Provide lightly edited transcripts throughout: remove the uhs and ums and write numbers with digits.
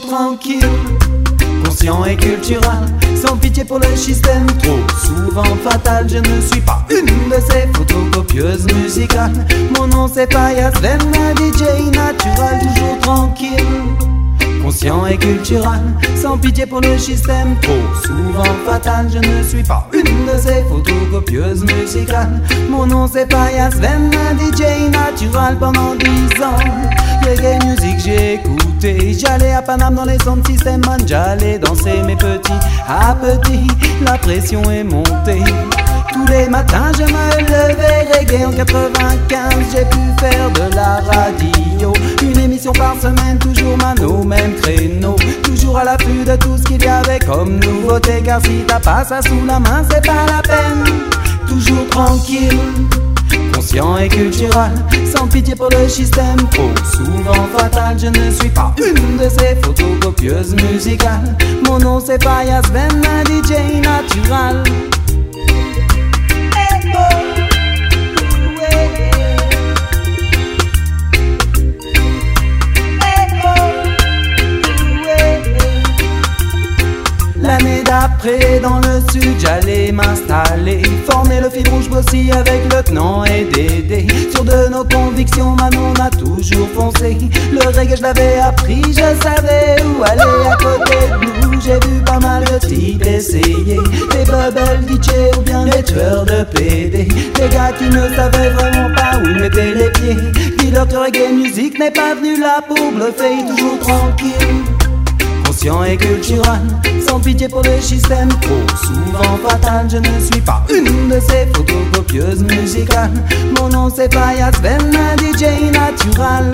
tranquille, conscient et culturel, sans pitié pour le système, trop souvent fatal. Je ne suis pas une de ces photocopieuses musicales. Mon nom c'est Payas Sven, un DJ naturel, toujours tranquille, conscient et culturel, sans pitié pour le système, trop souvent fatal. Je ne suis pas une de ces photocopieuses musicales. Mon nom c'est Payas Sven, un DJ naturel pendant 10 ans. Reggae music j'ai écouté, j'allais à Paname dans les sound system man, j'allais danser mes petits à petits, la pression est montée. Tous les matins je me levais, reggae en 95, j'ai pu faire de la radio, une émission par semaine, toujours mano, même créneau, toujours à l'affût de tout ce qu'il y avait comme nouveauté, car si t'as pas ça sous la main c'est pas la peine. Toujours tranquille, conscient et culturel, sans pitié pour le système, trop souvent fatal. Je ne suis pas une de ces photocopieuses musicales. Mon nom c'est Payas Sven, un DJ naturel. L'année d'après, dans le sud, j'allais m'installer, former le fil rouge aussi avec le Lieutenant et Dédé. Sur de nos convictions, Manon a toujours foncé. Le reggae, je l'avais appris, je savais où aller à côté de nous. J'ai vu pas mal de types essayer, des bubble DJ ou bien des tueurs de PD. Des gars qui ne savaient vraiment pas où ils mettaient les pieds. Dis-leur que reggae musique n'est pas venu là pour bluffer, toujours tranquille, conscient et culturel, sans pitié pour le système, trop souvent fatal. Je ne suis pas une de ces photocopieuses musicales. Mon nom c'est Payas Sven, un DJ naturel.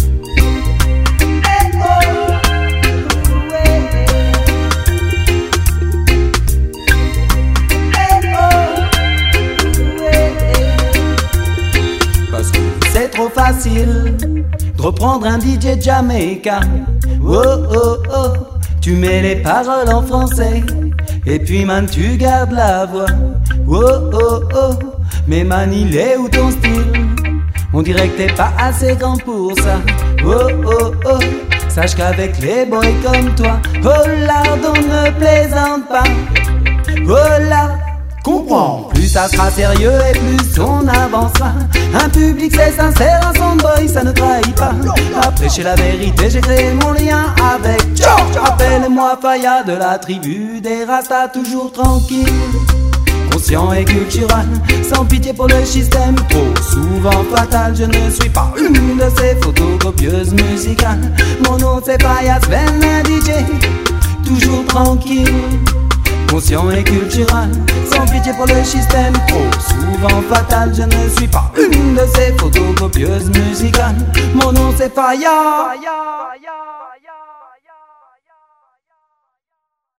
Parce que c'est trop facile de reprendre un DJ Jamaica. Oh oh oh, tu mets les paroles en français et puis man tu gardes la voix. Oh oh oh, mais man il est où ton style? On dirait que t'es pas assez grand pour ça. Oh oh oh, sache qu'avec les boys comme toi, oh là on ne plaisante pas. Oh là, comprends, plus ça sera sérieux et plus on avancera. Un public c'est sincère, un soundboy ça ne trahit pas. Après chez la vérité j'ai créé mon lien avec George. Appelle-moi Faya de la tribu des Rastas, toujours tranquille, conscient et culturel, sans pitié pour le système, trop souvent fatal. Je ne suis pas une de ces photocopieuses musicales. Mon nom c'est Payas Sven, un DJ, toujours tranquille, conscient et culturel, sans pitié pour le système, trop souvent fatal. Je ne suis pas une de ces photocopieuses musicales. Mon nom c'est Faya.